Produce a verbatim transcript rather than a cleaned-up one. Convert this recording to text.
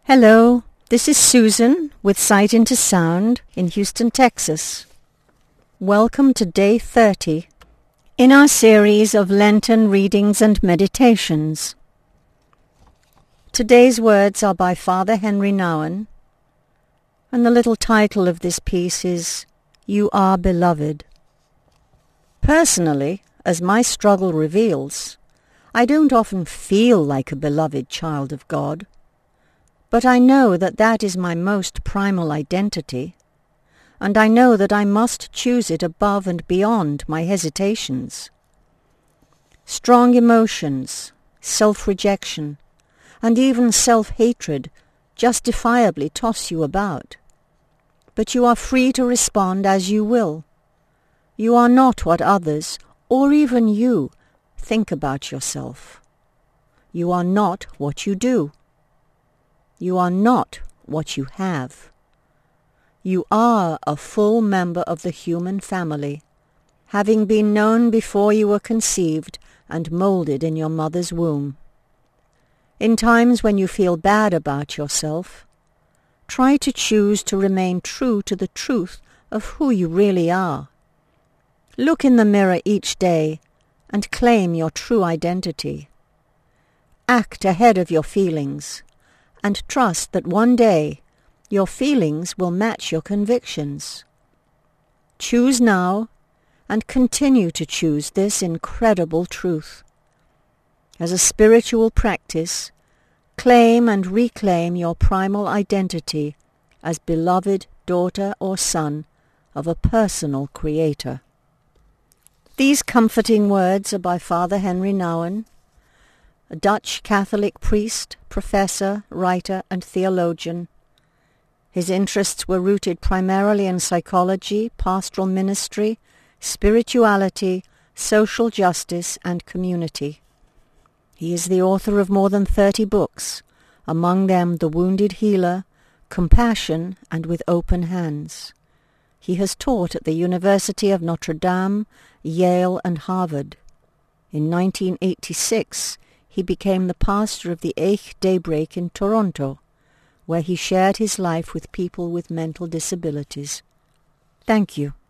Hello, this is Susan with Sight into Sound in Houston, Texas. Welcome to day thirty in our series of Lenten readings and meditations. Today's words are by Father Henry Nouwen, and the little title of this piece is You Are Beloved. Personally, as my struggle reveals, I don't often feel like a beloved child of God. But I know that that is my most primal identity, and I know that I must choose it above and beyond my hesitations. Strong emotions, self-rejection, and even self-hatred justifiably toss you about. But you are free to respond as you will. You are not what others, or even you, think about yourself. You are not what you do. You are not what you have. You are a full member of the human family, having been known before you were conceived and molded in your mother's womb. In times when you feel bad about yourself, try to choose to remain true to the truth of who you really are. Look in the mirror each day and claim your true identity. Act ahead of your feelings, and trust that one day your feelings will match your convictions. Choose now, and continue to choose this incredible truth. As a spiritual practice, claim and reclaim your primal identity as beloved daughter or son of a personal Creator. These comforting words are by Father Henry Nouwen, a Dutch Catholic priest, professor, writer, and theologian. His interests were rooted primarily in psychology, pastoral ministry, spirituality, social justice, and community. He is the author of more than thirty books, among them The Wounded Healer, Compassion, and With Open Hands. He has taught at the University of Notre Dame, Yale, and Harvard. In nineteen eighty-six, he became the pastor of the Eich Daybreak in Toronto, where he shared his life with people with mental disabilities. Thank you.